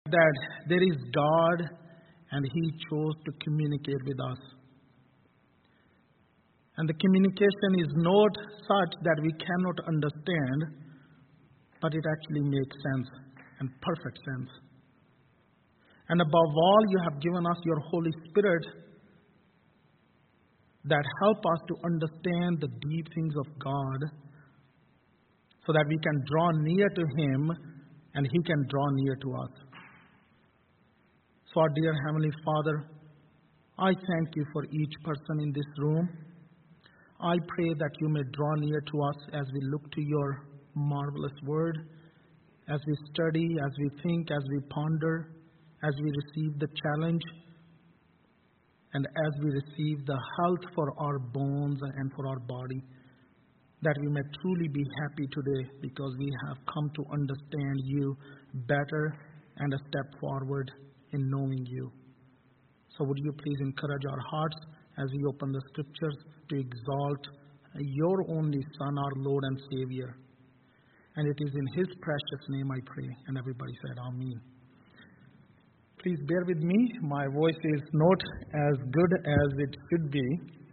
that there is God and He chose to communicate with us. And the communication is not such that we cannot understand, but it actually makes sense and perfect sense. And above all, you have given us your Holy Spirit that help us to understand the deep things of God so that we can draw near to Him and He can draw near to us. So, our dear Heavenly Father, I thank you for each person in this room. I pray that you may draw near to us as we look to your marvelous word, as we study, as we think, as we ponder, as we receive the challenge, and as we receive the health for our bones and for our body, that we may truly be happy today because we have come to understand you better and a step forward in knowing you. So would you please encourage our hearts as we open the scriptures to exalt your only Son, our Lord and Savior. And it is in His precious name I pray. And everybody said, Amen. Please bear with me. My voice is not as good as it should be.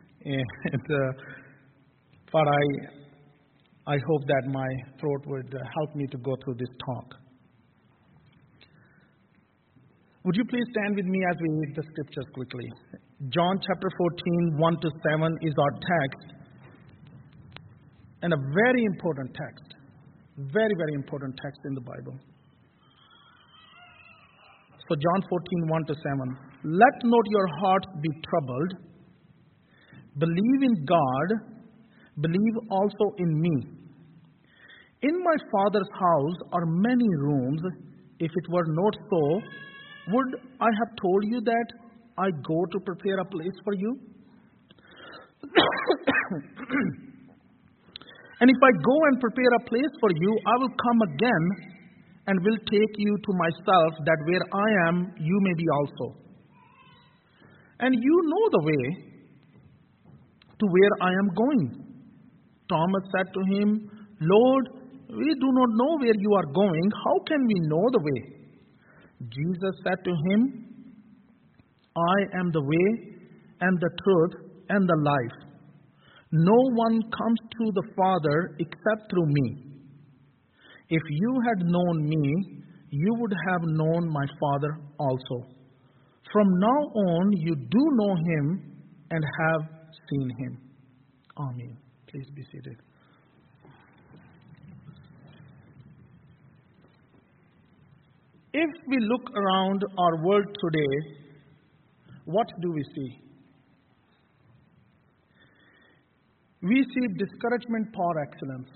But I hope that my throat would help me to go through this talk. Would you please stand with me as we read the scriptures quickly? John chapter 14, 1 to 7 is our text. And a very important text. Very, very important text in the Bible. So John 14, 1 to 7. Let not your hearts be troubled. Believe in God. Believe also in me. In my Father's house are many rooms. If it were not so, would I have told you that I go to prepare a place for you? And if I go and prepare a place for you, I will come again and will take you to myself, that where I am, you may be also. And you know the way to where I am going. Thomas said to him, Lord, we do not know where you are going. How can we know the way? Jesus said to him, I am the way and the truth and the life. No one comes to the Father except through me. If you had known me, you would have known my Father also. From now on, you do know him and have seen him. Amen. Please be seated. If we look around our world today, what do we see? We see discouragement par excellence.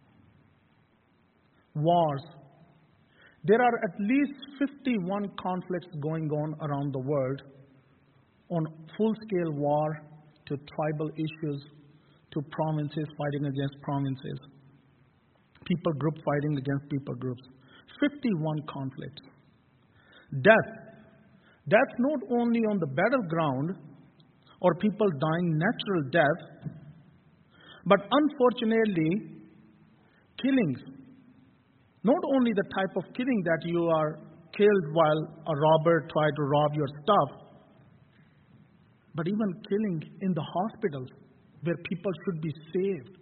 Wars. There are at least 51 conflicts going on around the world, on full-scale war, to tribal issues, to provinces fighting against provinces, people group fighting against people groups. 51 conflicts. Death. Death not only on the battleground or people dying natural death, but unfortunately, killings. Not only the type of killing that you are killed while a robber tried to rob your stuff, but even killing in the hospitals where people should be saved.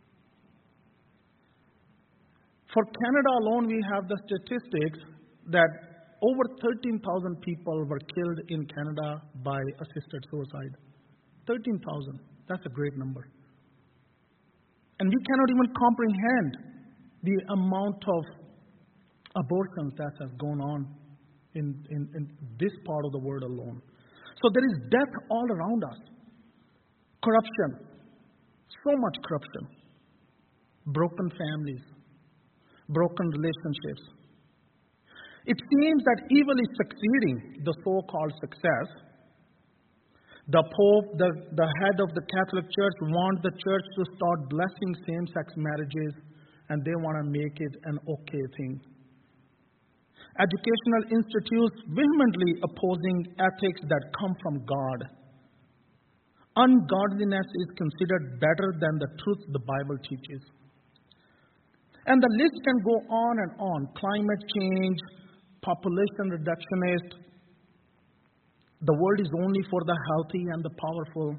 For Canada alone, we have the statistics that over 13,000 people were killed in Canada by assisted suicide. 13,000. That's a great number. And we cannot even comprehend the amount of abortions that has gone on in this part of the world alone. So there is death all around us. Corruption. So much corruption. Broken families. Broken relationships. It seems that evil is succeeding, the so-called success. The Pope, the head of the Catholic Church, wants the church to start blessing same-sex marriages, and they want to make it an okay thing. Educational institutes vehemently opposing ethics that come from God. Ungodliness is considered better than the truth the Bible teaches. And the list can go on and on. Climate change, population reductionist. The world is only for the healthy and the powerful.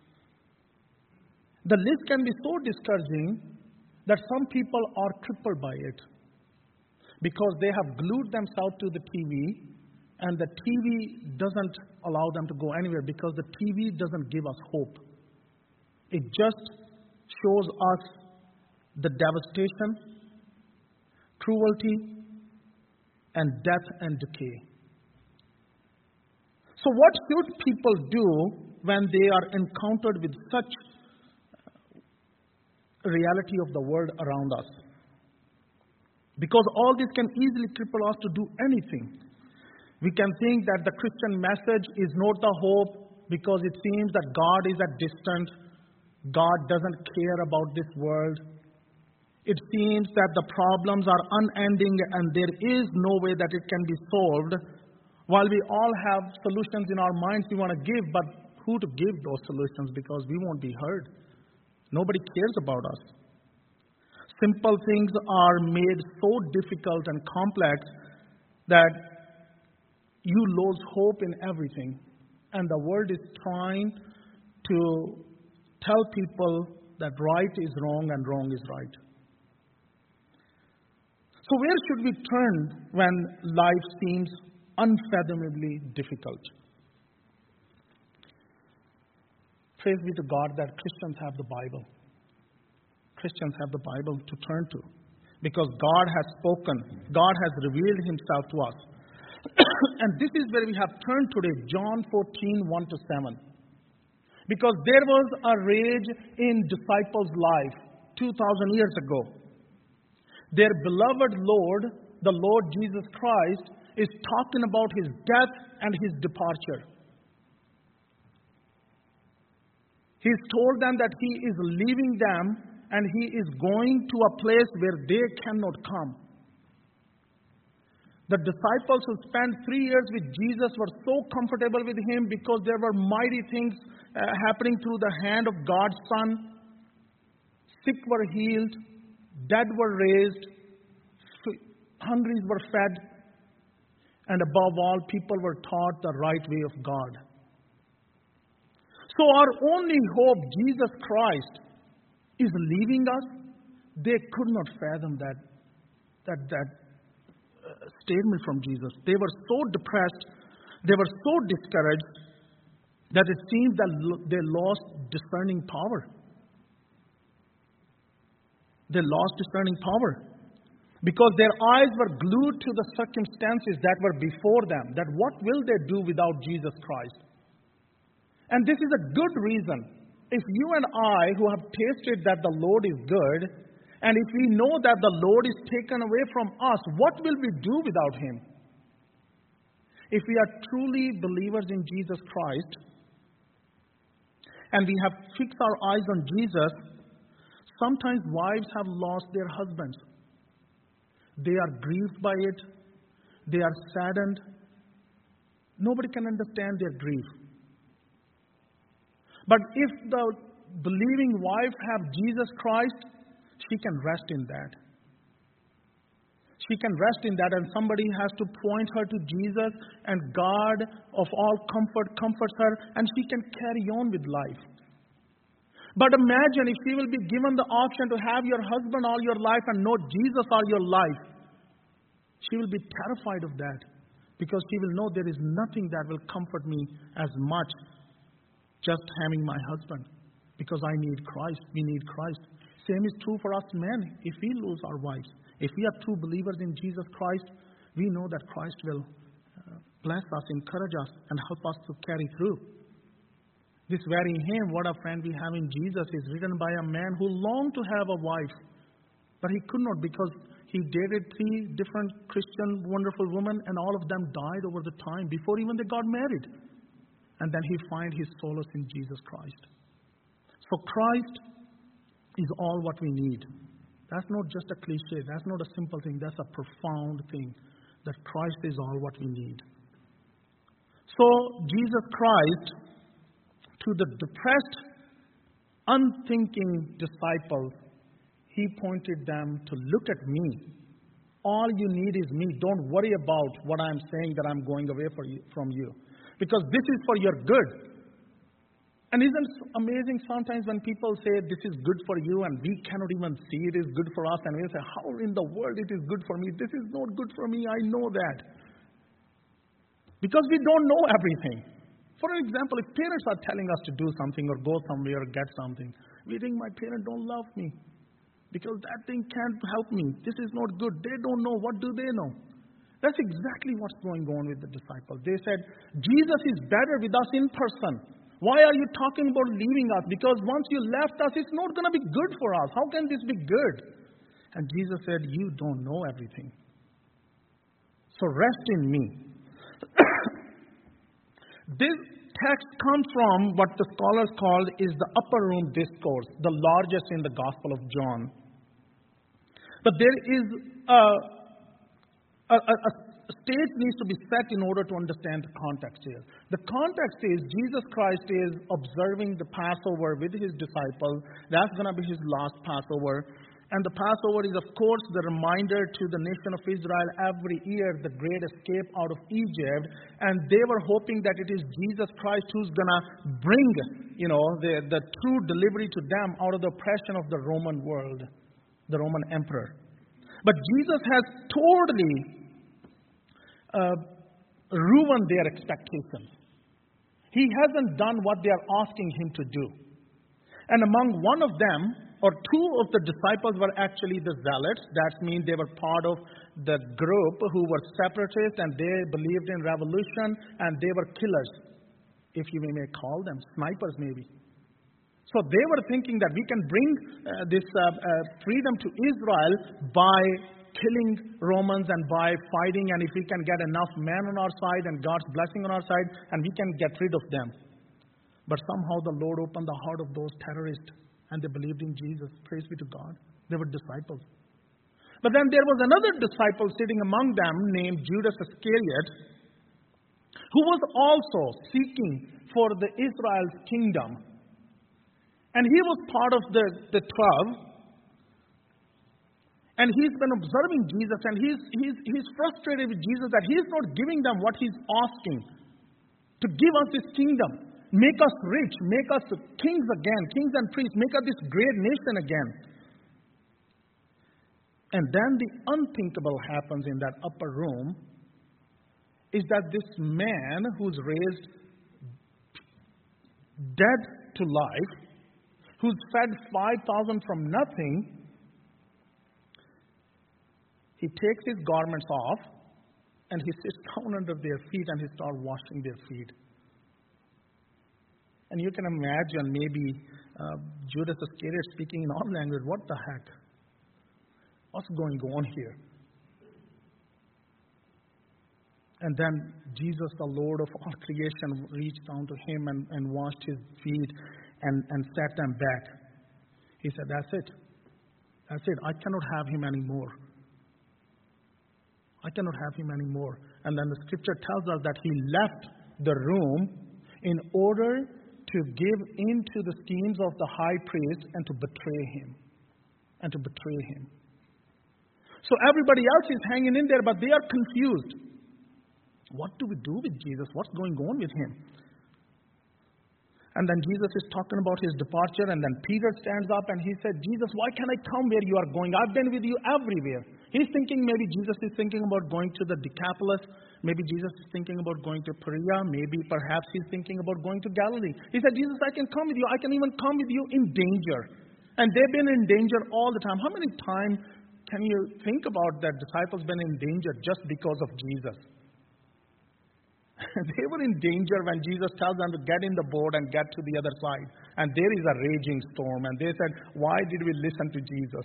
The list can be so discouraging that some people are crippled by it because they have glued themselves to the TV, and the TV doesn't allow them to go anywhere because the TV doesn't give us hope. It just shows us the devastation, cruelty, and death and decay. So what should people do when they are encountered with such reality of the world around us? Because all this can easily cripple us to do anything. We can think that the Christian message is not the hope because it seems that God is at distance. God doesn't care about this world. It seems that the problems are unending and there is no way that it can be solved. While we all have solutions in our minds we want to give, but who to give those solutions because we won't be heard. Nobody cares about us. Simple things are made so difficult and complex that you lose hope in everything. And the world is trying to tell people that right is wrong and wrong is right. So where should we turn when life seems unfathomably difficult? Praise be to God that Christians have the Bible. Christians have the Bible to turn to because God has spoken. God has revealed himself to us. And this is where we have turned today, John 14, 1-7. Because there was a rage in disciples' life 2,000 years ago. Their beloved Lord, the Lord Jesus Christ, is talking about his death and his departure. He's told them that he is leaving them and he is going to a place where they cannot come. The disciples who spent 3 years with Jesus were so comfortable with him because there were mighty things happening through the hand of God's Son. Sick were healed, dead were raised, hungry were fed, and above all, people were taught the right way of God. So our only hope, Jesus Christ, is leaving us. They could not fathom that statement from Jesus. They were so depressed, they were so discouraged that it seems that they lost discerning power. They lost discerning power because their eyes were glued to the circumstances that were before them, that what will they do without Jesus Christ? And this is a good reason. If you and I, who have tasted that the Lord is good, and if we know that the Lord is taken away from us, what will we do without him? If we are truly believers in Jesus Christ, and we have fixed our eyes on Jesus, sometimes wives have lost their husbands. They are grieved by it. They are saddened. Nobody can understand their grief. But if the believing wife have Jesus Christ, she can rest in that. She can rest in that, and somebody has to point her to Jesus, and God of all comfort comforts her, and she can carry on with life. But imagine if she will be given the option to have your husband all your life and not Jesus all your life. She will be terrified of that because she will know there is nothing that will comfort me as much just having my husband, because I need Christ. We need Christ. Same is true for us men. If we lose our wives, if we are true believers in Jesus Christ, we know that Christ will bless us, encourage us, and help us to carry through. This very hymn, What a Friend We Have in Jesus, is written by a man who longed to have a wife, but he could not because he dated 3 different Christian wonderful women, and all of them died over the time before even they got married. And then he finds his solace in Jesus Christ. So Christ is all what we need. That's not just a cliche. That's not a simple thing. That's a profound thing, that Christ is all what we need. So Jesus Christ, to the depressed, unthinking disciples, he pointed them to look at me. All you need is me. Don't worry about what I'm saying that I'm going away from you. Because this is for your good. And isn't it amazing sometimes when people say this is good for you and we cannot even see it is good for us, and we say, how in the world it is good for me? This is not good for me. I know that. Because we don't know everything. For example, if parents are telling us to do something or go somewhere or get something, we think my parents don't love me. Because that thing can't help me. This is not good. They don't know. What do they know? That's exactly what's going on with the disciples. They said, Jesus is better with us in person. Why are you talking about leaving us? Because once you left us, it's not going to be good for us. How can this be good? And Jesus said, you don't know everything. So rest in me. This text comes from what the scholars call is the upper room discourse, the largest in the Gospel of John. But there is a stage needs to be set in order to understand the context here. The context is Jesus Christ is observing the Passover with his disciples. That's going to be his last Passover. And the Passover is, of course, the reminder to the nation of Israel every year, the great escape out of Egypt. And they were hoping that it is Jesus Christ who's going to bring, the true delivery to them out of the oppression of the Roman world, the Roman emperor. But Jesus has totally ruined their expectations. He hasn't done what they are asking him to do. And among one of them, or two of the disciples were actually the zealots. That means they were part of the group who were separatists and they believed in revolution and they were killers, if you may call them, snipers maybe. So they were thinking that we can bring this freedom to Israel by killing Romans and by fighting, and if we can get enough men on our side and God's blessing on our side, and we can get rid of them. But somehow the Lord opened the heart of those terrorists, and they believed in Jesus. Praise be to God. They were disciples. But then there was another disciple sitting among them named Judas Iscariot, who was also seeking for the Israel's kingdom. And he was part of the 12. And he's been observing Jesus, and he's frustrated with Jesus that he's not giving them what he's asking. To give us this kingdom. Make us rich. Make us kings again. Kings and priests. Make us this great nation again. And then the unthinkable happens in that upper room. Is that this man who's raised dead to life, who's fed 5,000 from nothing, he takes his garments off and he sits down under their feet and he starts washing their feet. And you can imagine maybe Judas Iscariot speaking in our language, what the heck? What's going on here? And then Jesus, the Lord of all creation, reached down to him and washed his feet and set them back. He said, that's it. That's it. I cannot have him anymore. I cannot have him anymore. And then the scripture tells us that he left the room in order to give in to the schemes of the high priest and to betray him. So everybody else is hanging in there, but they are confused. What do we do with Jesus? What's going on with him? And then Jesus is talking about his departure, and then Peter stands up and he said, Jesus, why can't I come where you are going? I've been with you everywhere. He's thinking maybe Jesus is thinking about going to the Decapolis. Maybe Jesus is thinking about going to Perea. Maybe perhaps he's thinking about going to Galilee. He said, Jesus, I can come with you. I can even come with you in danger. And they've been in danger all the time. How many times can you think about that disciples been in danger just because of Jesus? They were in danger when Jesus tells them to get in the boat and get to the other side. And there is a raging storm. And they said, why did we listen to Jesus?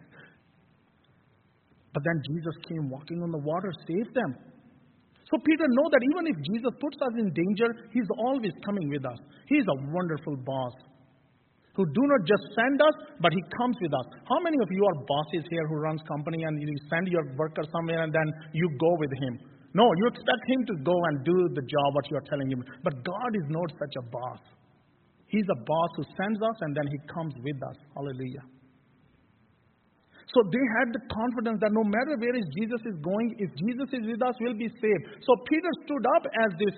But then Jesus came walking on the water, saved them. So Peter knows that even if Jesus puts us in danger, he's always coming with us. He's a wonderful boss who do not just send us, but he comes with us. How many of you are bosses here who runs company and you send your worker somewhere and then you go with him? No, you expect him to go and do the job what you are telling him. But God is not such a boss. He's a boss who sends us and then he comes with us. Hallelujah. So they had the confidence that no matter where Jesus is going, if Jesus is with us, we'll be saved. So Peter stood up as this,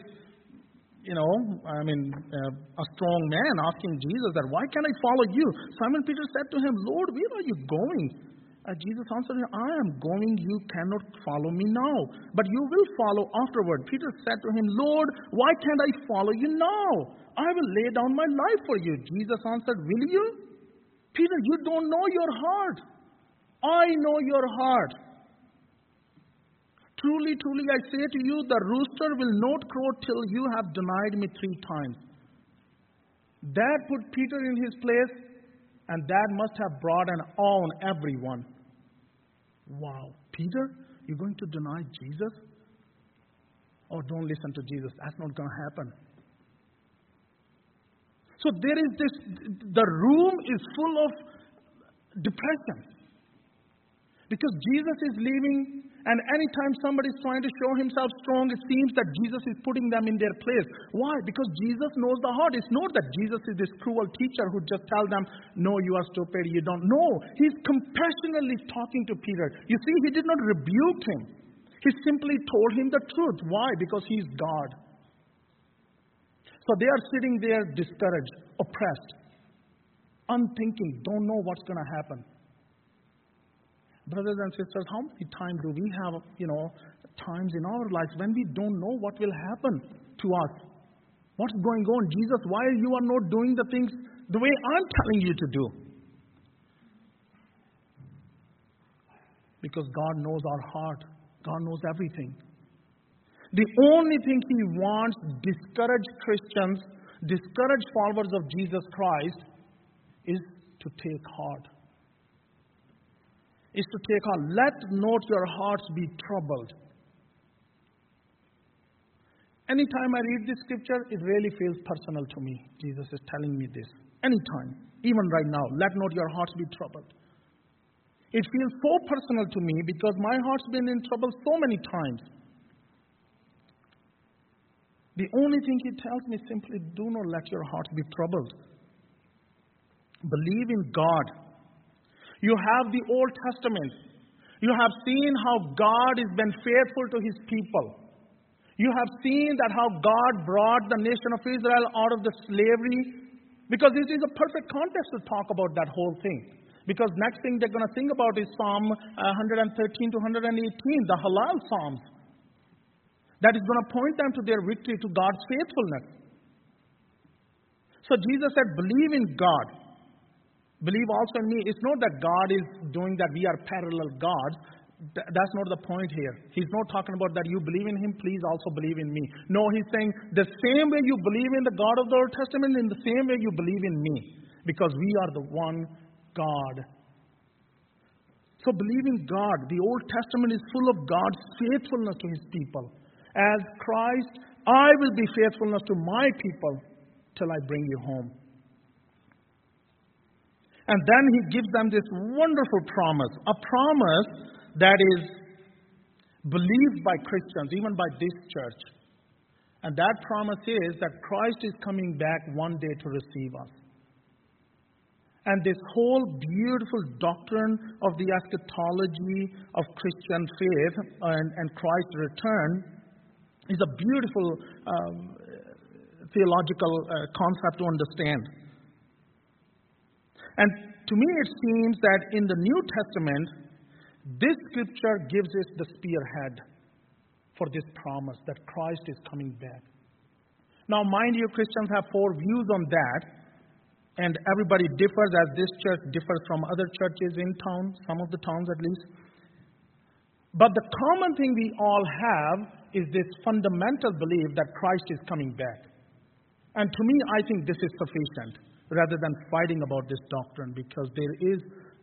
a strong man asking Jesus that, why can't I follow you? Simon Peter said to him, Lord, where are you going? Jesus answered him, I am going, you cannot follow me now, but you will follow afterward. Peter said to him, Lord, why can't I follow you now? I will lay down my life for you. Jesus answered, will you? Peter, you don't know your heart. I know your heart. Truly, truly, I say to you, the rooster will not crow till you have denied me 3 times. That put Peter in his place, and that must have brought an awe on everyone. Wow, Peter, you're going to deny Jesus? Oh, don't listen to Jesus. That's not going to happen. So there is the room is full of depression. Because Jesus is leaving, and anytime somebody is trying to show himself strong, it seems that Jesus is putting them in their place. Why? Because Jesus knows the heart. It's not that Jesus is this cruel teacher who just tells them, no, you are stupid, you don't know. He's compassionately talking to Peter. You see, he did not rebuke him. He simply told him the truth. Why? Because he's God. So they are sitting there discouraged, oppressed, unthinking, don't know what's going to happen. Brothers and sisters, how many times do we have, times in our lives when we don't know what will happen to us? What's going on? Jesus, why you are not doing the things the way I'm telling you to do? Because God knows our heart. God knows everything. The only thing He wants discouraged Christians, discouraged followers of Jesus Christ, is to take heart. Is to take heart. Let not your hearts be troubled. Anytime I read this scripture, it really feels personal to me. Jesus is telling me this. Anytime, even right now, let not your hearts be troubled. It feels so personal to me because my heart's been in trouble so many times. The only thing He tells me simply, do not let your hearts be troubled. Believe in God. You have the Old Testament. You have seen how God has been faithful to His people. You have seen that how God brought the nation of Israel out of the slavery. Because this is a perfect context to talk about that whole thing. Because next thing they're going to think about is Psalm 113 to 118, the Halal Psalms. That is going to point them to their victory, to God's faithfulness. So Jesus said, believe in God. Believe also in me. It's not that God is doing that we are parallel gods. That's not the point here. He's not talking about that you believe in Him, please also believe in me. No, He's saying the same way you believe in the God of the Old Testament, in the same way you believe in me. Because we are the one God. So believe in God. The Old Testament is full of God's faithfulness to His people. As Christ, I will be faithfulness to my people till I bring you home. And then He gives them this wonderful promise, a promise that is believed by Christians, even by this church. And that promise is that Christ is coming back one day to receive us. And this whole beautiful doctrine of the eschatology of Christian faith and Christ's return is a beautiful theological concept to understand. And to me it seems that in the New Testament, this scripture gives us the spearhead for this promise that Christ is coming back. Now, mind you, Christians have 4 views on that, and everybody differs as this church differs from other churches in town, some of the towns at least. But the common thing we all have is this fundamental belief that Christ is coming back. And to me, I think this is sufficient, rather than fighting about this doctrine, because there is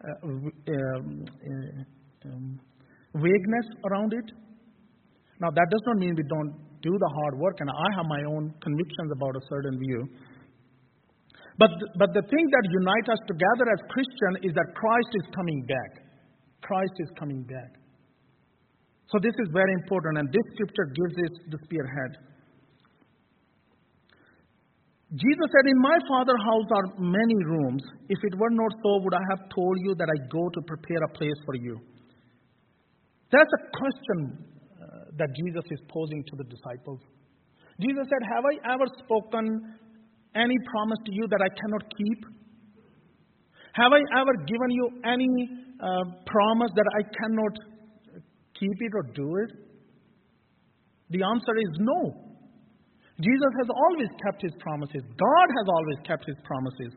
vagueness around it. Now, that does not mean we don't do the hard work, and I have my own convictions about a certain view. But the thing that unites us together as Christians is that Christ is coming back. Christ is coming back. So this is very important, and this scripture gives us the spearhead. Jesus said, in my Father's house are many rooms. If it were not so, would I have told you that I go to prepare a place for you? That's a question that Jesus is posing to the disciples. Jesus said, have I ever spoken any promise to you that I cannot keep? Have I ever given you any promise that I cannot keep it or do it? The answer is no. Jesus has always kept his promises. God has always kept his promises.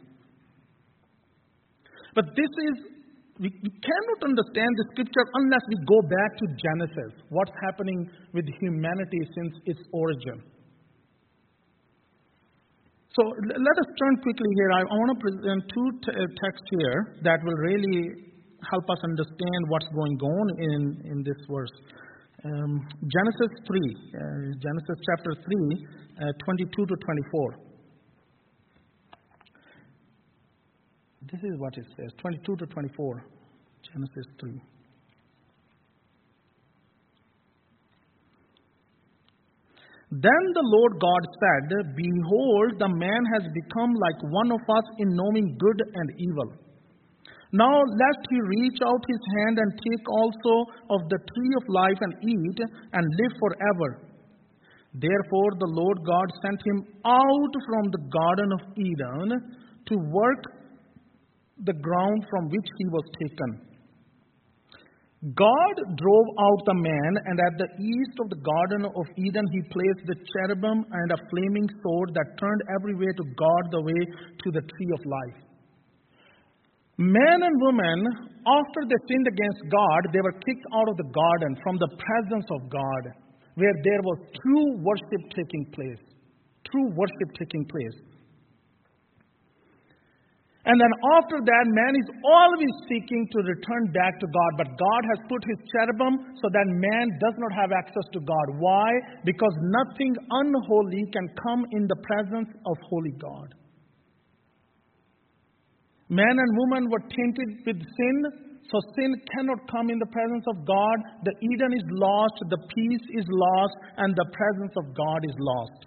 But we cannot understand the scripture unless we go back to Genesis. What's happening with humanity since its origin. So let us turn quickly here. I want to present two texts here that will really help us understand what's going on in this verse. Genesis 3, Genesis chapter 3, 22 to 24. This is what it says, 22 to 24, Genesis 3. Then the Lord God said, behold, the man has become like one of us in knowing good and evil. Now lest he reach out his hand and take also of the tree of life and eat and live forever. Therefore the Lord God sent him out from the Garden of Eden to work the ground from which he was taken. God drove out the man, and at the east of the Garden of Eden he placed the cherubim and a flaming sword that turned every way to guard the way to the tree of life. Man and woman, after they sinned against God, they were kicked out of the garden from the presence of God, where there was true worship taking place. True worship taking place. And then after that, man is always seeking to return back to God. But God has put his cherubim so that man does not have access to God. Why? Because nothing unholy can come in the presence of holy God. Man and woman were tainted with sin, so sin cannot come in the presence of God. The Eden is lost, the peace is lost, and the presence of God is lost.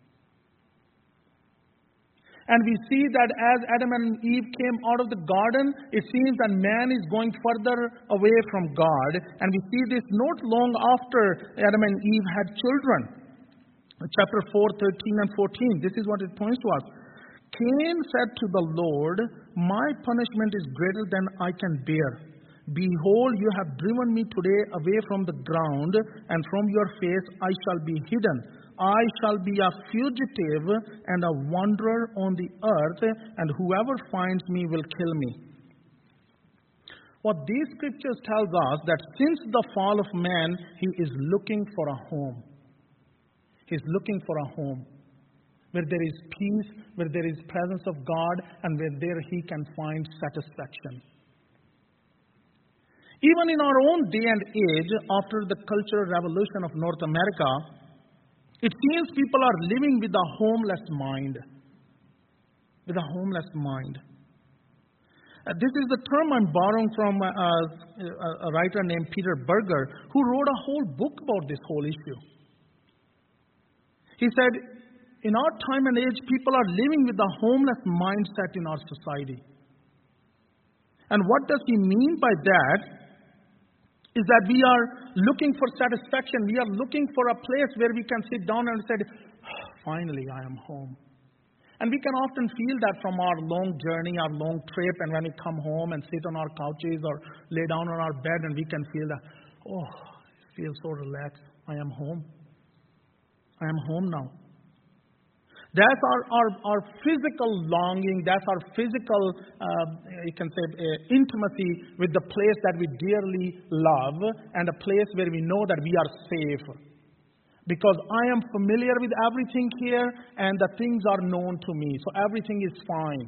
And we see that as Adam and Eve came out of the garden, it seems that man is going further away from God. And we see this not long after Adam and Eve had children. Chapter 4, 13 and 14. This is what it points to us. Cain said to the Lord, my punishment is greater than I can bear. Behold, you have driven me today away from the ground, and from your face I shall be hidden. I shall be a fugitive and a wanderer on the earth, and whoever finds me will kill me. What these scriptures tells us that since the fall of man, he is looking for a home. He's looking for a home where there is peace, where there is presence of God, and where there he can find satisfaction. Even in our own day and age, after the cultural revolution of North America, it seems people are living with a homeless mind. With a homeless mind. This is the term I'm borrowing from a writer named Peter Berger, who wrote a whole book about this whole issue. He said, in our time and age, people are living with a homeless mindset in our society. And what does he mean by that? Is that we are looking for satisfaction. We are looking for a place where we can sit down and say, oh, finally I am home. And we can often feel that from our long journey, our long trip, and when we come home and sit on our couches or lay down on our bed, and we can feel that, oh, I feel so relaxed. I am home. I am home now. That's our physical longing. That's our physical, you can say, intimacy with the place that we dearly love, and a place where we know that we are safe. Because I am familiar with everything here, and the things are known to me. So everything is fine.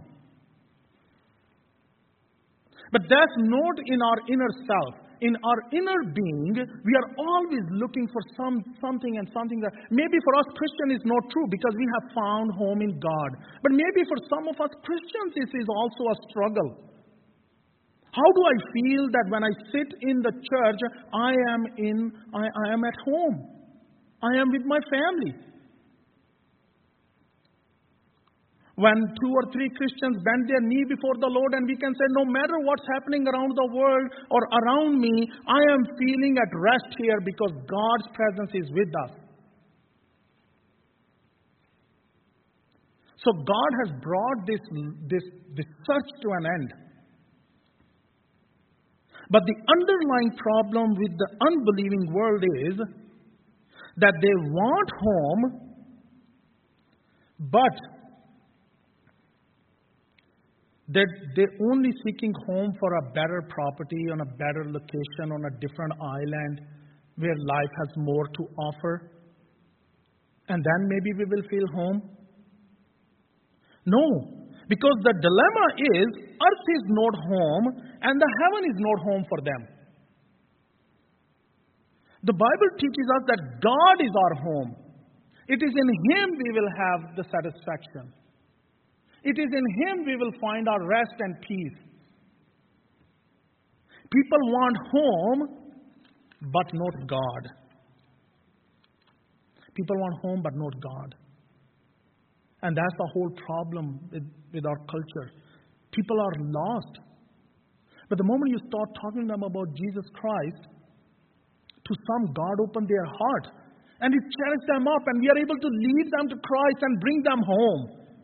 But that's not in our inner self. In our inner being, we are always looking for something and something that maybe for us Christian is not true because we have found home in God. But maybe for some of us Christians this is also a struggle. How do I feel that when I sit in the church, I am at home. I am with my family. When 2 or 3 Christians bend their knee before the Lord, and we can say, no matter what's happening around the world or around me, I am feeling at rest here because God's presence is with us. So God has brought this search to an end. But the underlying problem with the unbelieving world is that they want home, but they're only seeking home for a better property, on a better location, on a different island where life has more to offer. And then maybe we will feel home. No, because the dilemma is earth is not home and the heaven is not home for them. The Bible teaches us that God is our home. It is in Him we will have the satisfaction. It is in Him we will find our rest and peace. People want home, but not God. People want home, but not God. And that's the whole problem with our culture. People are lost. But the moment you start talking to them about Jesus Christ, to some, God opened their heart. And He cherished them up, and we are able to lead them to Christ and bring them home.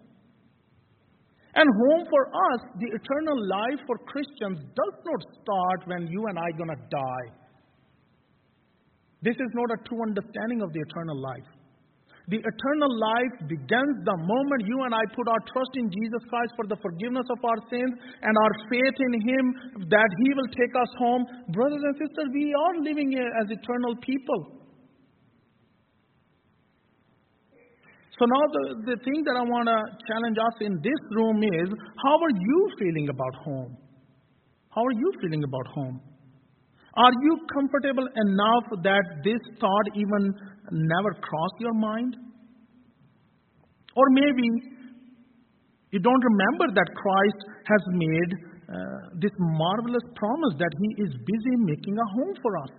And home for us, the eternal life for Christians, does not start when you and I are going to die. This is not a true understanding of the eternal life. The eternal life begins the moment you and I put our trust in Jesus Christ for the forgiveness of our sins and our faith in Him that He will take us home. Brothers and sisters, we are living here as eternal people. So now the thing that I want to challenge us in this room is, how are you feeling about home? How are you feeling about home? Are you comfortable enough that this thought even never crossed your mind? Or maybe you don't remember that Christ has made this marvelous promise that He is busy making a home for us.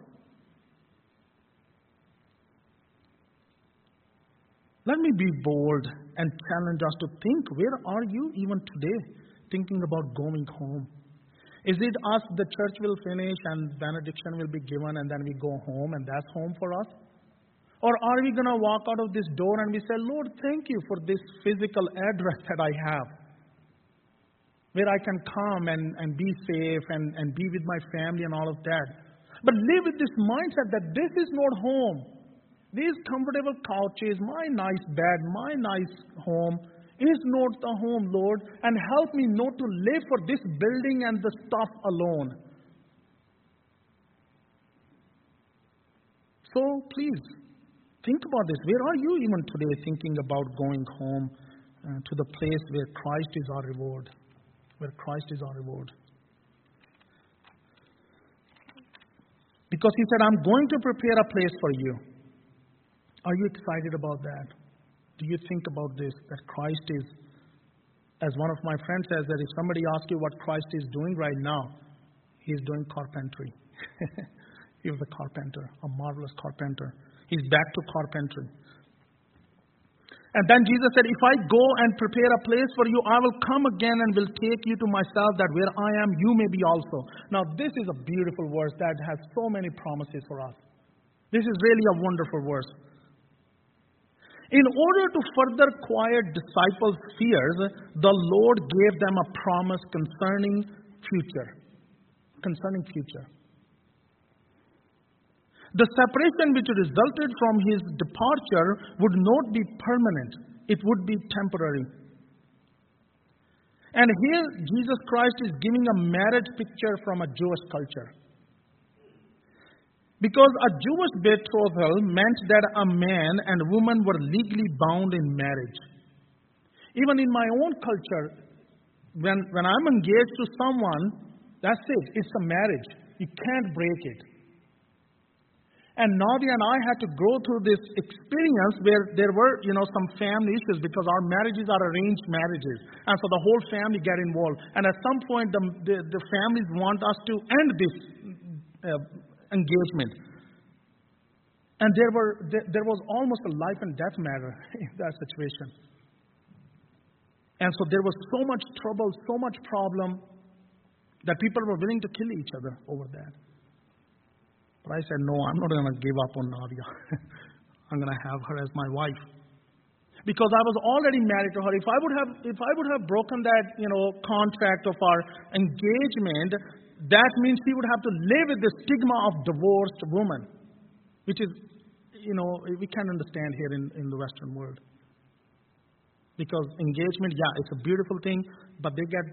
Let me be bold and challenge us to think, where are you even today thinking about going home? Is it us, the church will finish and benediction will be given and then we go home and that's home for us? Or are we going to walk out of this door and we say, Lord, thank you for this physical address that I have, where I can come and be safe and be with my family and all of that. But live with this mindset that this is not home. These comfortable couches, my nice bed, my nice home is not the home, Lord. And help me not to live for this building and the stuff alone. So please, think about this. Where are you even today thinking about going home to the place where Christ is our reward? Where Christ is our reward. Because He said, I'm going to prepare a place for you. Are you excited about that? Do you think about this, that Christ is, as one of my friends says, that if somebody asks you what Christ is doing right now, He is doing carpentry. He was a carpenter, a marvelous carpenter. He's back to carpentry. And then Jesus said, if I go and prepare a place for you, I will come again and will take you to myself, that where I am, you may be also. Now, this is a beautiful verse that has so many promises for us. This is really a wonderful verse. In order to further quiet disciples' fears, the Lord gave them a promise concerning future. Concerning future. The separation which resulted from His departure would not be permanent. It would be temporary. And here Jesus Christ is giving a marriage picture from a Jewish culture. Because a Jewish betrothal meant that a man and woman were legally bound in marriage. Even in my own culture, when I'm engaged to someone, that's it. It's a marriage. You can't break it. And Nadia and I had to go through this experience where there were, some family issues because our marriages are arranged marriages. And so the whole family get involved. And at some point, the families want us to end this engagement. And there was almost a life and death matter in that situation. And so there was so much trouble, so much problem, that people were willing to kill each other over that. But I said, no, I'm not going to give up on Nadia. I'm going to have her as my wife. Because I was already married to her. If I would have broken that, contract of our engagement, that means she would have to live with the stigma of divorced woman, which is, we can't understand here in the Western world. Because engagement, it's a beautiful thing, but they get,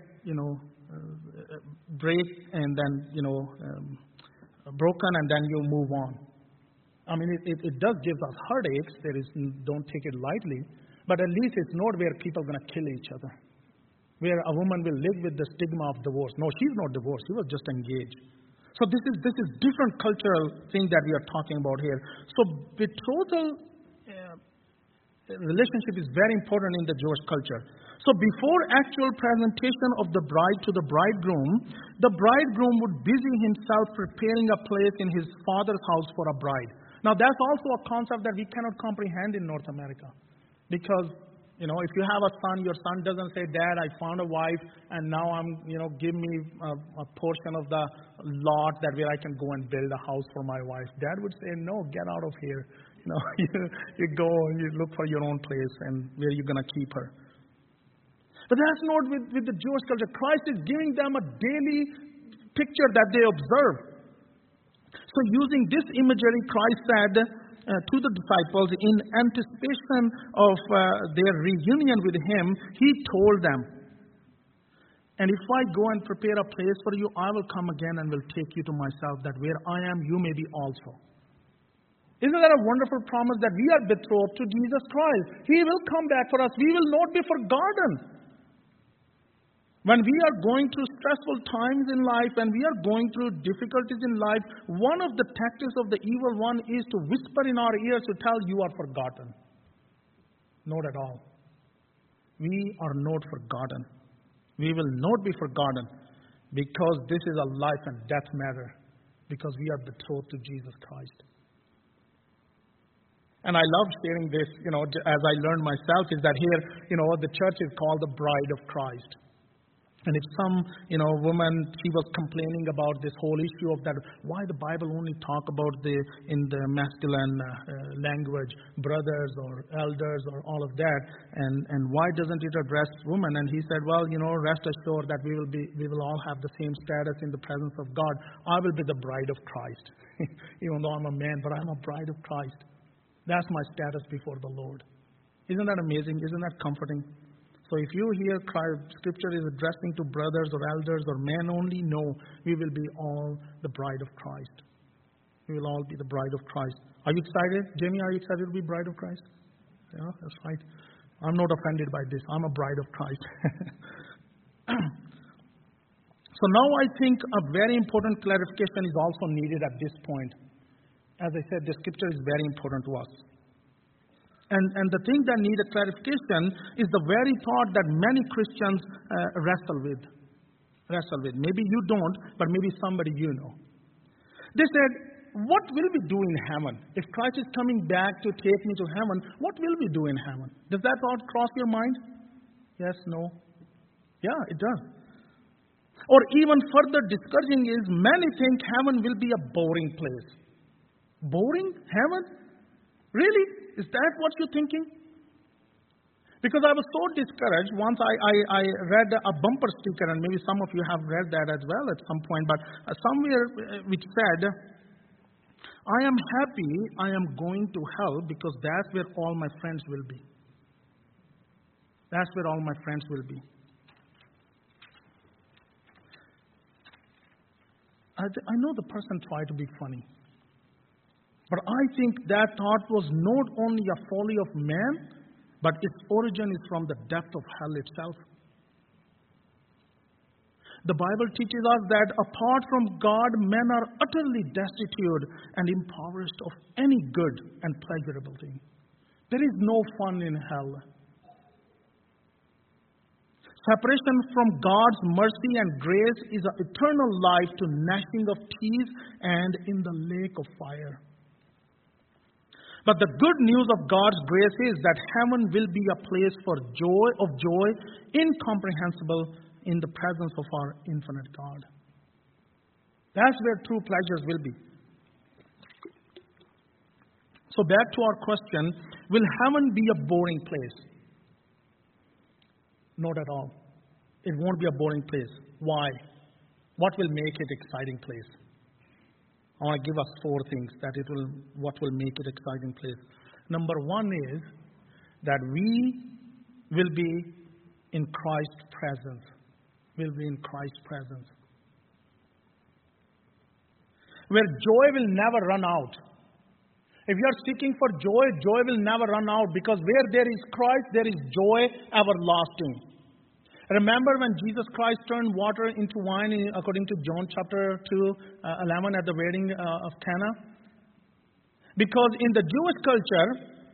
break and then, broken, and then you move on. I mean, it does give us heartaches. Don't take it lightly. But at least it's not where people are going to kill each other. Where a woman will live with the stigma of divorce. No, she's not divorced. She was just engaged. So this is different cultural thing that we are talking about here. So betrothal relationship is very important in the Jewish culture. So before actual presentation of the bride to the bridegroom, the bridegroom would busy himself preparing a place in his father's house for a bride. Now that's also a concept that we cannot comprehend in North America. Because, if you have a son, your son doesn't say, Dad, I found a wife, and now give me a portion of the lot that where I can go and build a house for my wife. Dad would say, no, get out of here. You go and you look for your own place and where you're going to keep her. But that's not with the Jewish culture. Christ is giving them a daily picture that they observe. So using this imagery, Christ said to the disciples in anticipation of their reunion with Him, He told them, and if I go and prepare a place for you, I will come again and will take you to myself, that where I am, you may be also. Isn't that a wonderful promise that we are betrothed to Jesus Christ? He will come back for us. We will not be forgotten. When we are going through stressful times in life, when we are going through difficulties in life, one of the tactics of the evil one is to whisper in our ears to tell you are forgotten. Not at all. We are not forgotten. We will not be forgotten, because this is a life and death matter, because we are betrothed to Jesus Christ. And I love sharing this, as I learned myself, is that here, the church is called the bride of Christ. And if some, woman, she was complaining about this whole issue of that, why the Bible only talk about in the masculine language, brothers or elders or all of that, and why doesn't it address women? And he said, well, rest assured that we will all have the same status in the presence of God. I will be the bride of Christ, even though I'm a man, but I'm a bride of Christ. That's my status before the Lord. Isn't that amazing? Isn't that comforting? So if you hear Scripture is addressing to brothers or elders or men only, no, we will be all the bride of Christ. We will all be the bride of Christ. Are you excited? Jamie, are you excited to be bride of Christ? Yeah, that's right. I'm not offended by this. I'm a bride of Christ. So now I think a very important clarification is also needed at this point. As I said, the Scripture is very important to us. And the thing that needs a clarification is the very thought that many Christians wrestle with. Maybe you don't, but maybe somebody you know. They said, what will we do in heaven? If Christ is coming back to take me to heaven, what will we do in heaven? Does that thought cross your mind? Yes, no? Yeah, it does. Or even further discouraging is many think heaven will be a boring place. Boring? Heaven? Really? Is that what you're thinking? Because I was so discouraged. Once I read a bumper sticker, and maybe some of you have read that as well at some point, but somewhere which said, I am happy I am going to hell because that's where all my friends will be. That's where all my friends will be. I know the person tried to be funny. But I think that thought was not only a folly of man, but its origin is from the depth of hell itself. The Bible teaches us that apart from God, men are utterly destitute and impoverished of any good and pleasurable thing. There is no fun in hell. Separation from God's mercy and grace is an eternal life to gnashing of teeth and in the lake of fire. But the good news of God's grace is that heaven will be a place for joy, incomprehensible in the presence of our infinite God. That's where true pleasures will be. So back to our question, will heaven be a boring place? Not at all. It won't be a boring place. Why? What will make it exciting place? I want to give us 4 things what will make it exciting place. Number 1 is that we will be in Christ's presence. We'll be in Christ's presence. Where joy will never run out. If you are seeking for joy, joy will never run out, because where there is Christ, there is joy everlasting. Remember when Jesus Christ turned water into wine, according to John chapter 2, 11 at the wedding of Cana? Because in the Jewish culture,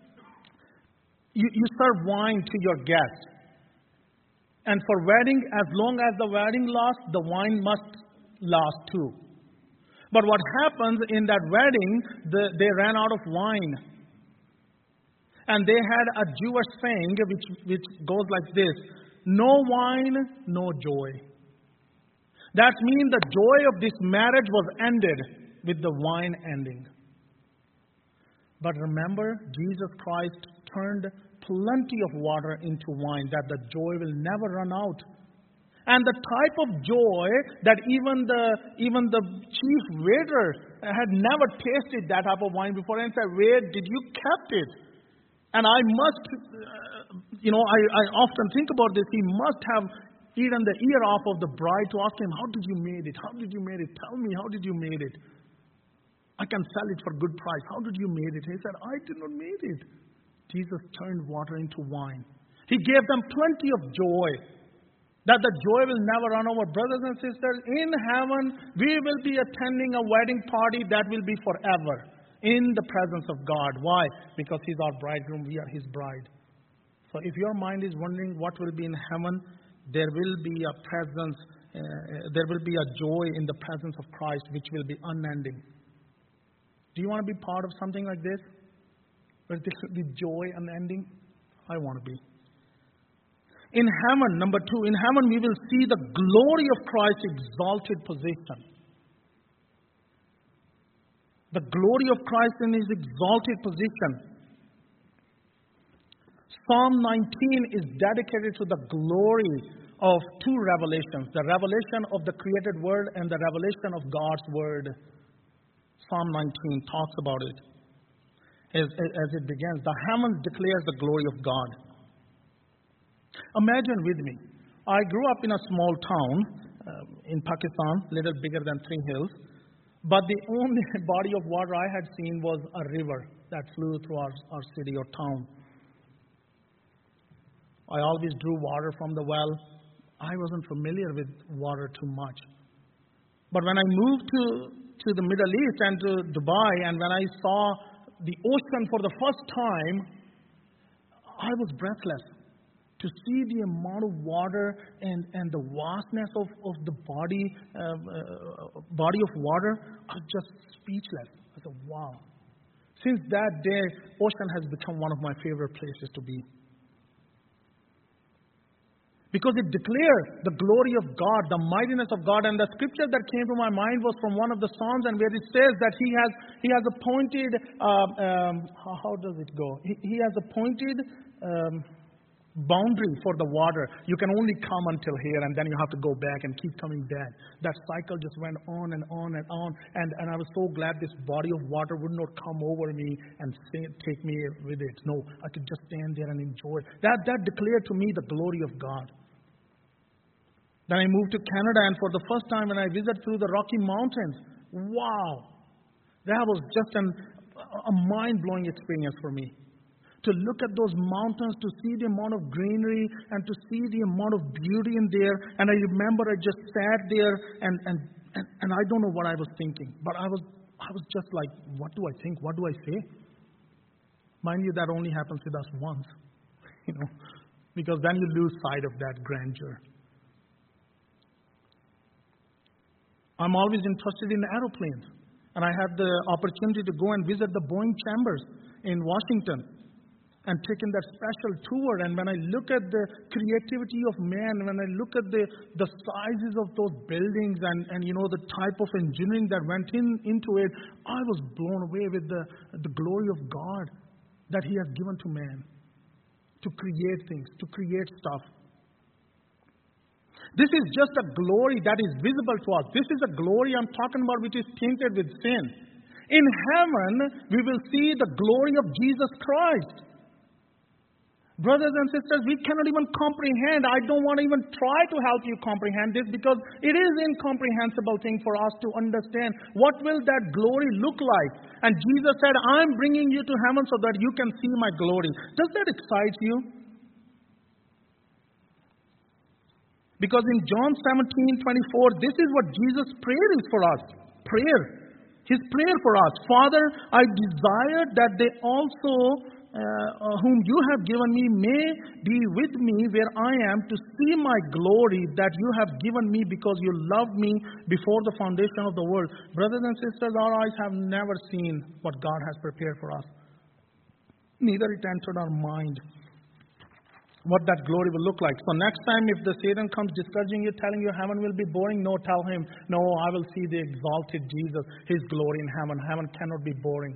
you serve wine to your guests. And for wedding, as long as the wedding lasts, the wine must last too. But what happens in that wedding, they ran out of wine. And they had a Jewish saying which goes like this: no wine, no joy. That means the joy of this marriage was ended with the wine ending. But remember, Jesus Christ turned plenty of water into wine, that the joy will never run out. And the type of joy that even the chief waiter had never tasted that type of wine before, and said, "Where did you kept it?" And I must, I often think about this. He must have eaten the ear off of the bride to ask him, "How did you made it? How did you made it? Tell me, how did you made it? I can sell it for good price. How did you made it?" He said, "I did not made it." Jesus turned water into wine. He gave them plenty of joy, that the joy will never run over. Brothers and sisters, in heaven, we will be attending a wedding party that will be forever in the presence of God. Why? Because He's our bridegroom, we are His bride. So if your mind is wondering what will be in heaven, there will be a presence, there will be a joy in the presence of Christ which will be unending. Do you want to be part of something like this? Where there will be joy unending? I want to be. In heaven, number 2, in heaven we will see the glory of Christ's exalted position. The glory of Christ in His exalted position. Psalm 19 is dedicated to the glory of 2 revelations. The revelation of the created world and the revelation of God's word. Psalm 19 talks about it. As it begins, the heavens declares the glory of God. Imagine with me, I grew up in a small town in Pakistan, little bigger than 3 hills. But the only body of water I had seen was a river that flew through our city or town. I always drew water from the well. I wasn't familiar with water too much. But when I moved to the Middle East and to Dubai, and when I saw the ocean for the first time, I was breathless. To see the amount of water and the vastness of the body of water, I was just speechless. I said, wow. Since that day, ocean has become one of my favorite places to be. Because it declares the glory of God, the mightiness of God. And the scripture that came to my mind was from one of the Psalms, and where it says that He has appointed, how does it go? He has appointed boundary for the water. You can only come until here, and then you have to go back and keep coming back. That cycle just went on and on and on. And I was so glad this body of water would not come over me and take me with it. No, I could just stand there and enjoy. That declared to me the glory of God. Then I moved to Canada, and for the first time when I visited through the Rocky Mountains, wow, that was just a mind-blowing experience for me. To look at those mountains, to see the amount of greenery, and to see the amount of beauty in there. And I remember I just sat there, and I don't know what I was thinking, but I was just like, what do I think? What do I say? Mind you, that only happens with us once, because then you lose sight of that grandeur. I'm always interested in aeroplanes, and I had the opportunity to go and visit the Boeing chambers in Washington and taken that special tour. And when I look at the creativity of man, when I look at the sizes of those buildings and the type of engineering that went into it, I was blown away with the glory of God that He has given to man to create things, to create stuff. This is just a glory that is visible to us. This is a glory I'm talking about which is tainted with sin. In heaven, we will see the glory of Jesus Christ. Brothers and sisters, we cannot even comprehend. I don't want to even try to help you comprehend this because it is an incomprehensible thing for us to understand. What will that glory look like? And Jesus said, I'm bringing you to heaven so that you can see my glory. Does that excite you? Because in John 17:24, this is what Jesus' prayer is for us. Prayer. His prayer for us. Father, I desire that they also whom you have given me may be with me where I am to see my glory that you have given me because you loved me before the foundation of the world. Brothers and sisters, our eyes have never seen what God has prepared for us. Neither it entered our mind what that glory will look like. So next time if the Satan comes discouraging you, telling you heaven will be boring, no, tell him, no, I will see the exalted Jesus, His glory in heaven. Heaven cannot be boring.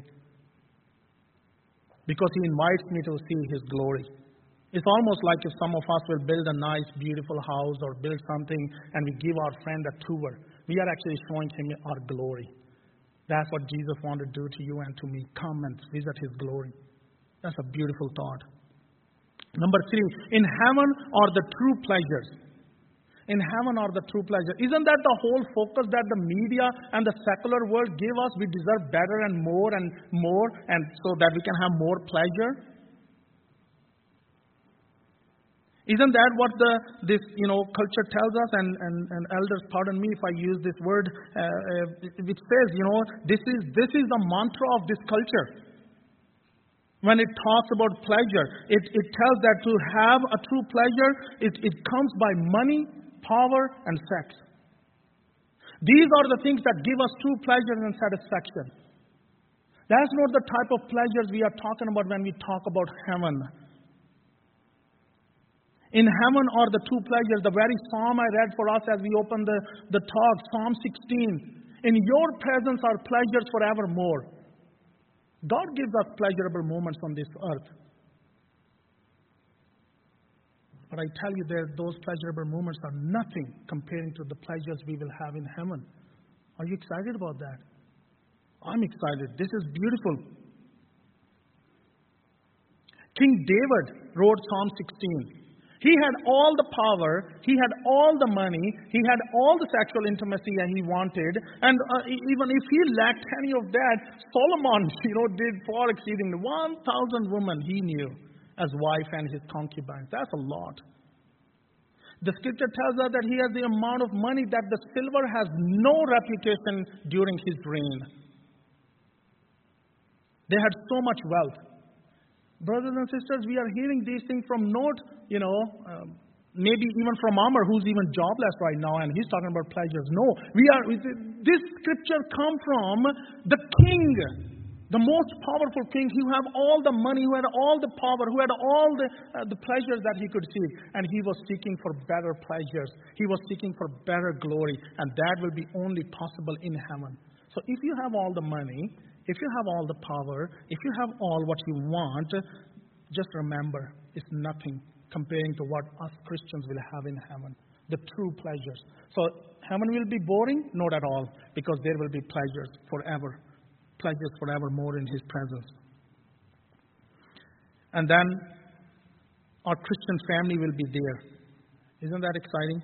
Because He invites me to see His glory. It's almost like if some of us will build a nice, beautiful house or build something and we give our friend a tour. We are actually showing him our glory. That's what Jesus wanted to do to you and to me. Come and visit His glory. That's a beautiful thought. Number 3, in heaven are the true pleasures. In heaven are the true pleasures. Isn't that the whole focus that the media and the secular world give us? We deserve better and more, and so that we can have more pleasure. Isn't that what this culture tells us? And elders, pardon me if I use this word, which says this is the mantra of this culture. When it talks about pleasure, it tells that to have a true pleasure, it comes by money, power, and sex. These are the things that give us true pleasure and satisfaction. That's not the type of pleasures we are talking about when we talk about heaven. In heaven are the true pleasures. The very psalm I read for us as we open the talk, Psalm 16. In your presence are pleasures forevermore. God gives us pleasurable moments on this earth. But I tell you, those pleasurable moments are nothing comparing to the pleasures we will have in heaven. Are you excited about that? I'm excited. This is beautiful. King David wrote Psalm 16. He had all the power, he had all the money, he had all the sexual intimacy that he wanted, and even if he lacked any of that, Solomon, did far exceeding 1,000 women he knew as wife and his concubines. That's a lot. The scripture tells us that he has the amount of money that the silver has no reputation during his reign. They had so much wealth. Brothers and sisters, we are hearing these things from maybe even from Amr, who's even jobless right now, and he's talking about pleasures. No, this scripture come from the king, the most powerful king, who had all the money, who had all the power, who had all the pleasures that he could seek, and he was seeking for better pleasures. He was seeking for better glory, and that will be only possible in heaven. So if you have all the money, if you have all the power, if you have all what you want, just remember, it's nothing comparing to what us Christians will have in heaven. The true pleasures. So heaven will be boring? Not at all, because there will be pleasures forever. Pleasures forevermore in His presence. And then our Christian family will be there. Isn't that exciting?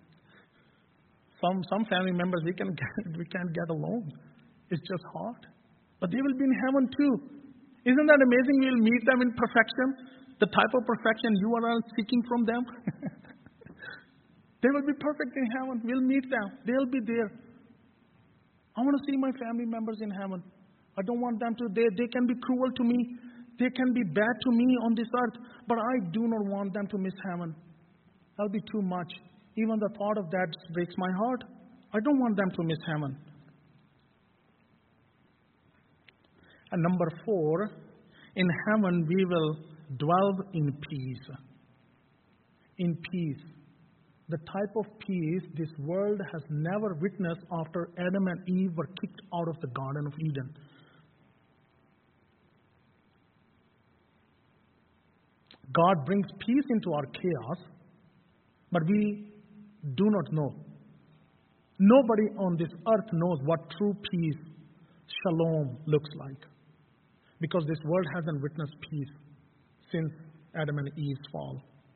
Some family members we can't get along. It's just hard. But they will be in heaven too. Isn't that amazing? We'll meet them in perfection. The type of perfection you are seeking from them. They will be perfect in heaven. We'll meet them. They'll be there. I want to see my family members in heaven. I don't want them to. They can be cruel to me. They can be bad to me on this earth. But I do not want them to miss heaven. That'll be too much. Even the thought of that breaks my heart. I don't want them to miss heaven. And number 4, In heaven, we will dwell in peace. In peace. The type of peace this world has never witnessed after Adam and Eve were kicked out of the Garden of Eden. God brings peace into our chaos, but we do not know. Nobody on this earth knows what true peace, shalom, looks like. Because this world hasn't witnessed peace since Adam and Eve's fall.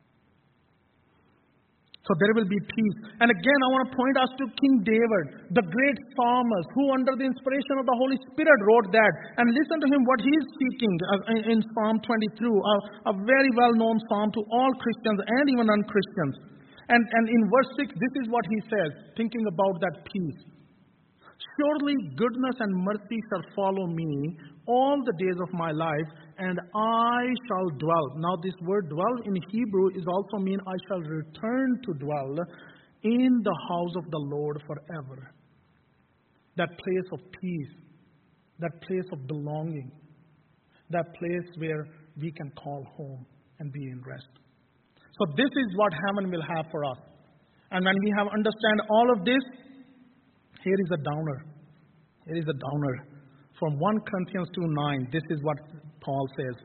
So there will be peace. And again, I want to point us to King David, the great psalmist, who under the inspiration of the Holy Spirit wrote that. And listen to him what he is seeking in Psalm 22, a very well-known psalm to all Christians and even un-Christians. And in verse 6, this is what he says, thinking about that peace. Surely goodness and mercy shall follow me all the days of my life, and I shall dwell. Now this word dwell in Hebrew is also mean I shall return to dwell in the house of the Lord forever. That place of peace, that place of belonging, that place where we can call home and be in rest. So this is what heaven will have for us. And when we have understand all of this, here is a downer. Here is a downer. From 1 Corinthians 2:9, this is what Paul says.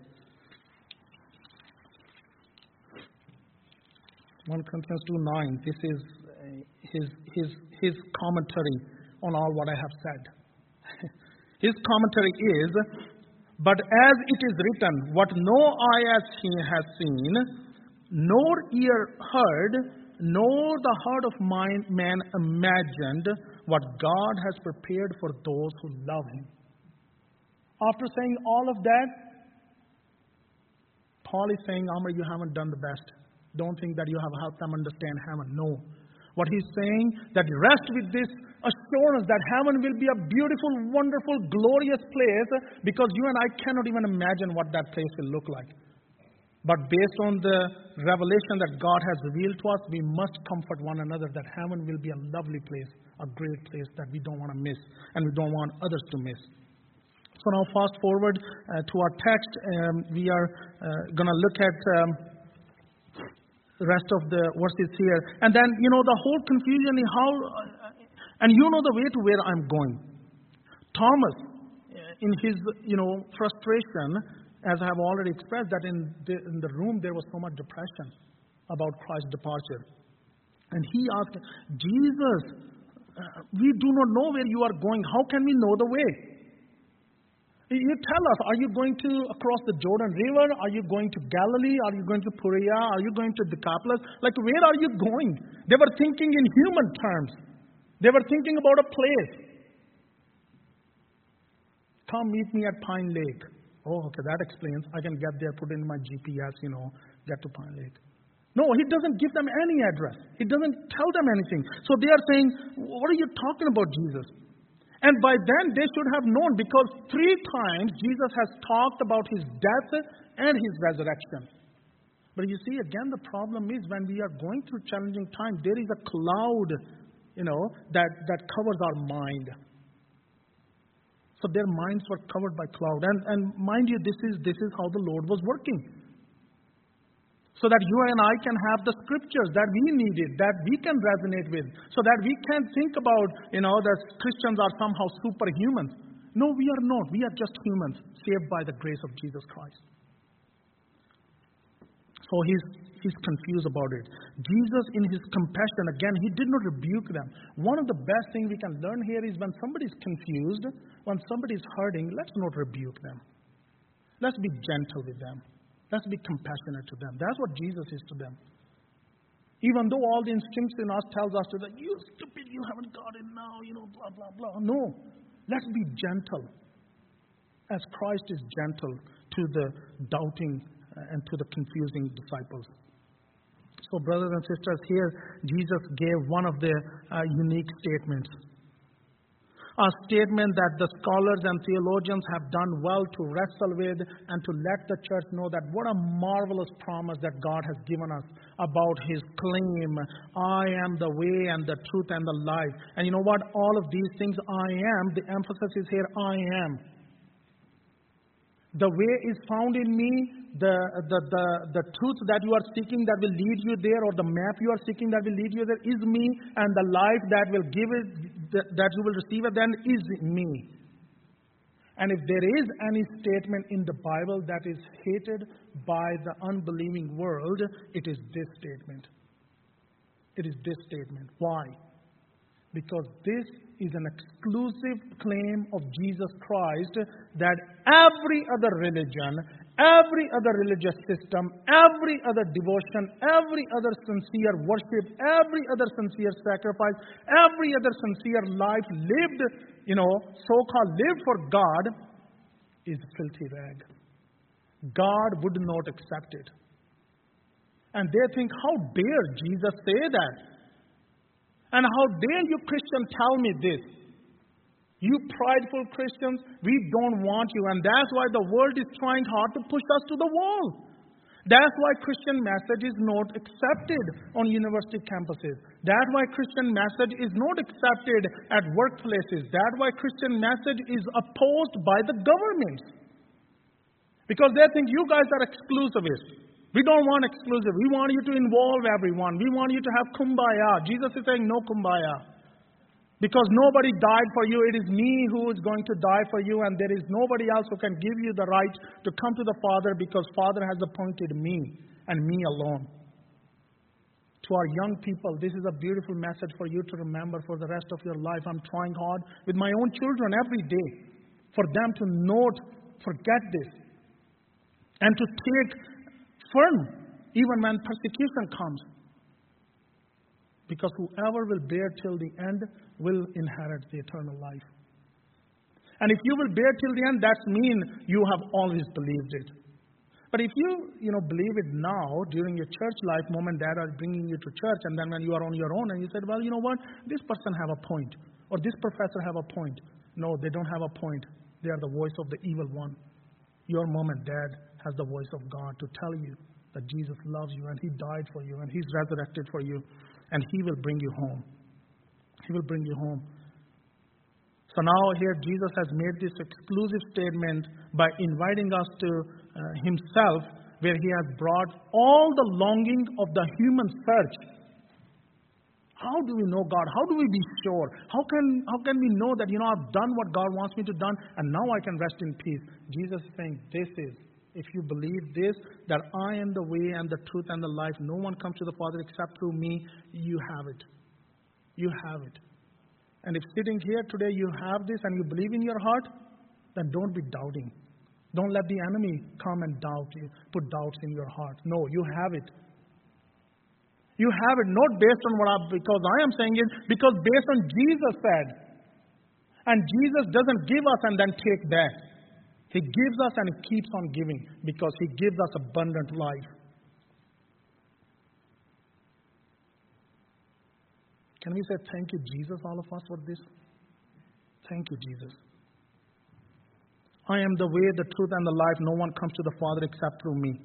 1 Corinthians 2:9, this is his commentary on all what I have said. His commentary is, but as it is written, what no eye has seen, nor ear heard, nor the heart of man imagined, what God has prepared for those who love Him. After saying all of that, Paul is saying, Amr, you haven't done the best. Don't think that you have helped them understand heaven. No. What he's saying, that rest with this assurance that heaven will be a beautiful, wonderful, glorious place, because you and I cannot even imagine what that place will look like. But based on the revelation that God has revealed to us, we must comfort one another that heaven will be a lovely place, a great place that we don't want to miss, and we don't want others to miss. So now fast forward to our text. We are going to look at the rest of the verses here. And then, the whole confusion is how, and the way to where I'm going. Thomas, in his, frustration, as I have already expressed, that in the room there was so much depression about Christ's departure. And he asked, Jesus, we do not know where you are going. How can we know the way? You tell us, are you going to across the Jordan River? Are you going to Galilee? Are you going to Perea? Are you going to Decapolis? Like, where are you going? They were thinking in human terms. They were thinking about a place. Come meet me at Pine Lake. Oh, okay, that explains. I can get there, put in my GPS, get to Pine Lake. No, he doesn't give them any address. He doesn't tell them anything. So they are saying, what are you talking about, Jesus? And by then they should have known, because 3 times Jesus has talked about his death and his resurrection. But you see, again, the problem is when we are going through challenging times, there is a cloud, that covers our mind. So their minds were covered by cloud. And mind you, this is how the Lord was working. So that you and I can have the scriptures that we needed, that we can resonate with, so that we can think about, that Christians are somehow superhumans. No, we are not. We are just humans, saved by the grace of Jesus Christ. So he's confused about it. Jesus, in his compassion, again, he did not rebuke them. One of the best things we can learn here is when somebody is confused, when somebody is hurting, let's not rebuke them. Let's be gentle with them. Let's be compassionate to them. That's what Jesus is to them. Even though all the instincts in us tells us that, you stupid, you haven't got it now, blah, blah, blah. No. Let's be gentle. As Christ is gentle to the doubting and to the confusing disciples. So, brothers and sisters, here Jesus gave one of the unique statements. A statement that the scholars and theologians have done well to wrestle with and to let the church know that what a marvelous promise that God has given us about His claim, I am the way and the truth and the life. And you know what? All of these things I am, the emphasis is here, I am. The way is found in me. The truth that you are seeking that will lead you there, or the map you are seeking that will lead you there, is me, and the life that will give it, that you will receive at the end, is me. And if there is any statement in the Bible that is hated by the unbelieving world, it is this statement. It is this statement. Why? Because this is an exclusive claim of Jesus Christ that every other religion, every other religious system, every other devotion, every other sincere worship, every other sincere sacrifice, every other sincere life lived, so-called lived for God, is a filthy rag. God would not accept it. And they think, how dare Jesus say that? And how dare you Christian tell me this? You prideful Christians, we don't want you. And that's why the world is trying hard to push us to the wall. That's why Christian message is not accepted on university campuses. That's why Christian message is not accepted at workplaces. That's why Christian message is opposed by the government. Because they think you guys are exclusivists. We don't want exclusive. We want you to involve everyone. We want you to have kumbaya. Jesus is saying no kumbaya. Because nobody died for you. It is me who is going to die for you, and there is nobody else who can give you the right to come to the Father, because Father has appointed me and me alone. To our young people, this is a beautiful message for you to remember for the rest of your life. I'm trying hard with my own children every day for them to not forget this and to take firm even when persecution comes. Because whoever will bear till the end will inherit the eternal life. And if you will bear till the end, that means you have always believed it. But if you believe it now, during your church life, mom and dad are bringing you to church, and then when you are on your own and you said, well, you know what, this person have a point, or this professor have a point. No, they don't have a point. They are the voice of the evil one. Your mom and dad has the voice of God to tell you that Jesus loves you, and He died for you, and He's resurrected for you, and He will bring you home. He will bring you home. So now here Jesus has made this exclusive statement by inviting us to Himself, where He has brought all the longing of the human search. How do we know God? How do we be sure? How can we know that, I've done what God wants me to do, and now I can rest in peace? Jesus is saying, if you believe this, that I am the way and the truth and the life, no one comes to the Father except through me, you have it. You have it. And if sitting here today you have this and you believe in your heart, then don't be doubting. Don't let the enemy come and doubt you, put doubts in your heart. No, you have it. You have it not based on because I am saying it, because based on Jesus said. And Jesus doesn't give us and then take back. He gives us and He keeps on giving, because He gives us abundant life. Can we say thank you, Jesus, all of us, for this? Thank you, Jesus. I am the way, the truth, and the life. No one comes to the Father except through me.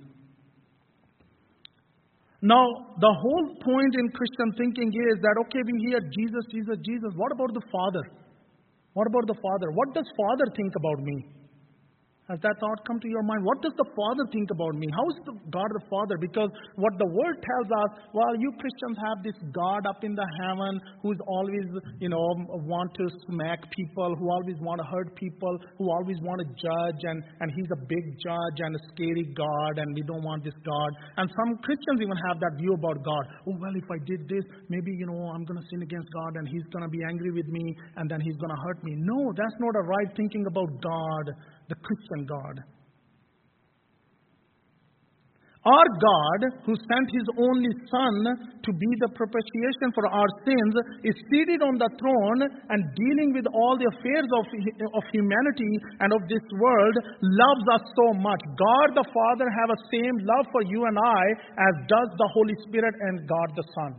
Now, the whole point in Christian thinking is that, okay, we hear Jesus, Jesus, Jesus. What about the Father? What about the Father? What does Father think about me? Has that thought come to your mind? What does the Father think about me? How is God the Father? Because what the Word tells us, well, you Christians have this God up in the heaven who is always, want to smack people, who always want to hurt people, who always want to judge, and He's a big judge and a scary God, and we don't want this God. And some Christians even have that view about God. Oh, well, if I did this, maybe, I'm going to sin against God, and He's going to be angry with me, and then He's going to hurt me. No, that's not a right thinking about God, the Christian God. Our God, who sent His only Son to be the propitiation for our sins, is seated on the throne and dealing with all the affairs of humanity and of this world, loves us so much. God the Father have a same love for you and I as does the Holy Spirit and God the Son.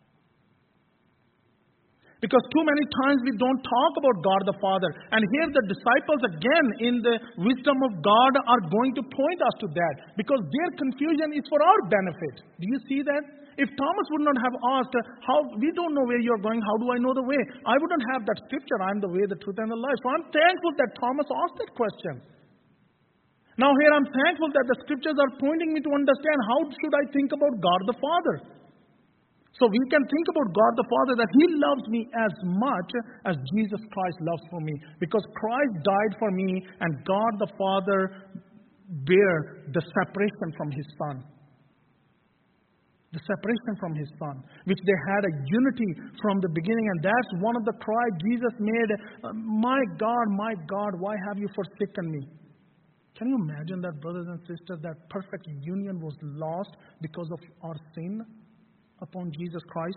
Because too many times we don't talk about God the Father. And here the disciples again in the wisdom of God are going to point us to that. Because their confusion is for our benefit. Do you see that? If Thomas would not have asked, we don't know where you're going, how do I know the way? I wouldn't have that scripture, I am the way, the truth, and the life. So I'm thankful that Thomas asked that question. Now here I'm thankful that the scriptures are pointing me to understand how should I think about God the Father. So we can think about God the Father that He loves me as much as Jesus Christ loves for me. Because Christ died for me and God the Father bare the separation from His Son. The separation from His Son, which they had a unity from the beginning. And that's one of the cries Jesus made, my God, why have you forsaken me? Can you imagine that, brothers and sisters, that perfect union was lost because of our sin upon Jesus Christ?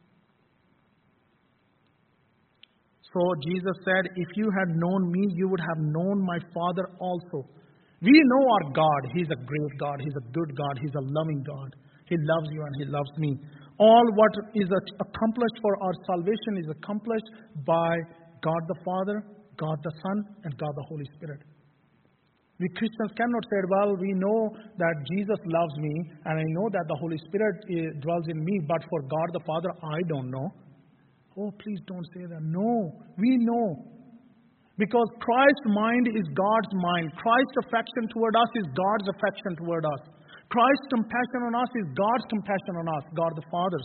So Jesus said, if you had known me, you would have known my Father also. We know our God. He's a great God. He's a good God. He's a loving God. He loves you and He loves me. All what is accomplished for our salvation is accomplished by God the Father, God the Son, and God the Holy Spirit. We Christians cannot say, well, we know that Jesus loves me and I know that the Holy Spirit dwells in me, but for God the Father, I don't know. Oh, please don't say that. No, we know. Because Christ's mind is God's mind. Christ's affection toward us is God's affection toward us. Christ's compassion on us is God's compassion on us, God the Father's.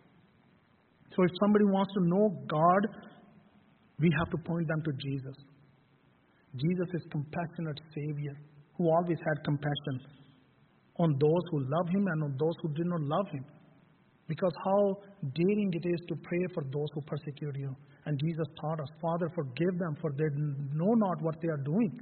So if somebody wants to know God, we have to point them to Jesus. Jesus is compassionate Savior who always had compassion on those who love Him and on those who did not love Him. Because how daring it is to pray for those who persecute you. And Jesus taught us, Father, forgive them, for they know not what they are doing.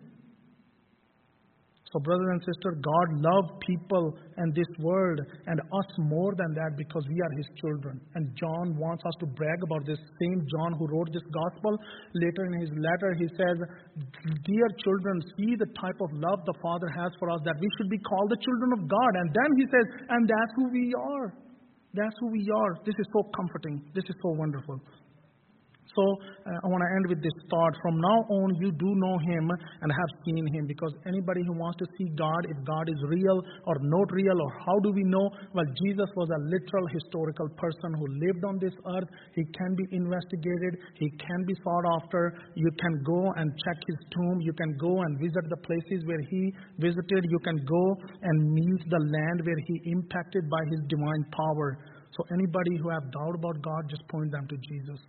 So, brothers and sisters, God loved people and this world and us more than that because we are His children. And John wants us to brag about this same John who wrote this gospel. Later in his letter, he says, dear children, see the type of love the Father has for us, that we should be called the children of God. And then he says, and that's who we are. That's who we are. This is so comforting. This is so wonderful. So I want to end with this thought. From now on, you do know Him and have seen Him. Because anybody who wants to see God, if God is real or not real, or how do we know? Well, Jesus was a literal historical person who lived on this earth. He can be investigated. He can be sought after. You can go and check His tomb. You can go and visit the places where He visited. You can go and meet the land where He impacted by His divine power. So anybody who have doubt about God, just point them to Jesus.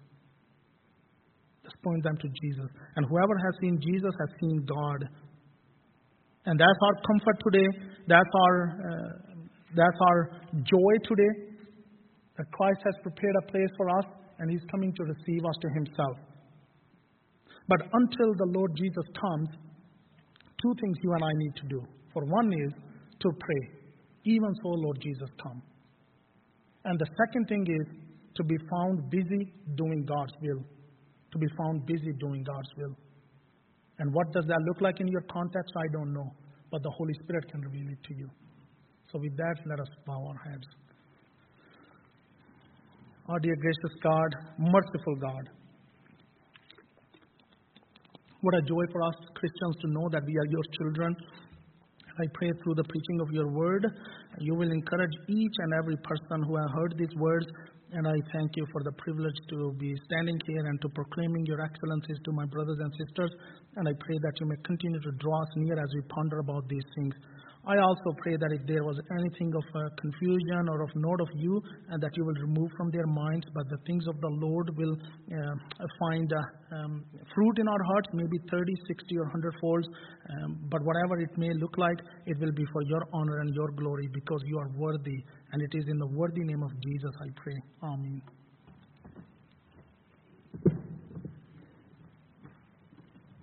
Just point them to Jesus. And whoever has seen Jesus has seen God. And that's our comfort today. That's our joy today. That Christ has prepared a place for us and He's coming to receive us to Himself. But until the Lord Jesus comes, two things you and I need to do. For one is to pray. Even so, Lord Jesus, come. And the second thing is to be found busy doing God's will. To be found busy doing God's will. And what does that look like in your context? I don't know. But the Holy Spirit can reveal it to you. So with that, let us bow our heads. Our dear gracious God, merciful God. What a joy for us Christians to know that we are your children. I pray through the preaching of your word, you will encourage each and every person who has heard these words. And I thank you for the privilege to be standing here and to proclaiming your excellencies to my brothers and sisters. And I pray that you may continue to draw us near as we ponder about these things. I also pray that if there was anything of confusion or of not of you, that you will remove from their minds, but the things of the Lord will find fruit in our hearts, maybe 30, 60, or 100 folds. But whatever it may look like, it will be for your honor and your glory, because you are worthy. And it is in the worthy name of Jesus I pray. Amen.